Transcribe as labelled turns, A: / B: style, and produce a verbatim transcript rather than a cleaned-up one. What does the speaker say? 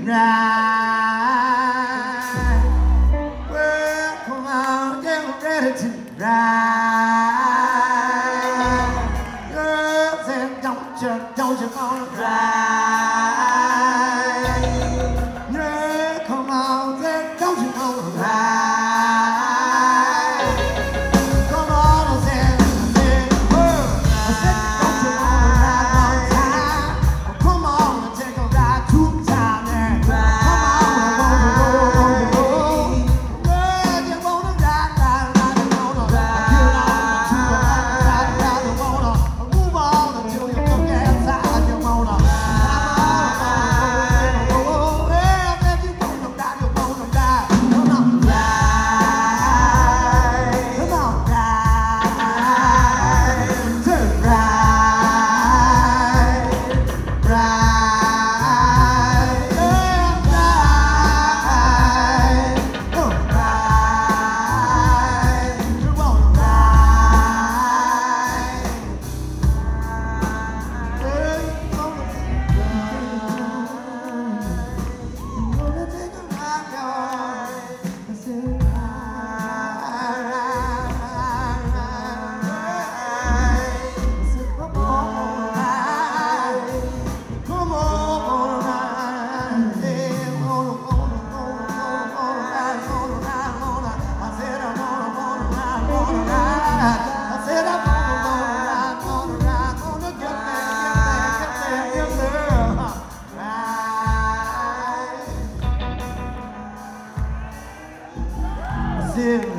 A: ride. Well, come on, get ready to ride. Girls, and don't you, don't you wanna ride? Yeah, come on, then don't you wanna ride? Come on, I said, I said, oh, I said, don't you wanna ride one time? Well, come on and take a ride two times, yeah. Come on, I wanna go, wanna go. Girl, you wanna ride, ride, ride, you wanna get on to the ride, ride, you wanna move on until you look outside, you wanna come on, I wanna go, well, if you wanna ride, you wanna ride, come on, ride, come on, ride, turn ride, ride, yeah, ride, oh, ride, you wanna ride, hey, you wanna take a ride, you wanna take a ride, y'all. I said ride, ride, ride, ride. I said come on, ride, come on, ride, yeah, wanna, wanna, wanna, wanna ride, wanna ride, wanna. I said I wanna, wanna ride, wanna ride. I said I wanna, wanna ride, wanna ride, wanna get there, get there, get there, get there. Ride. I said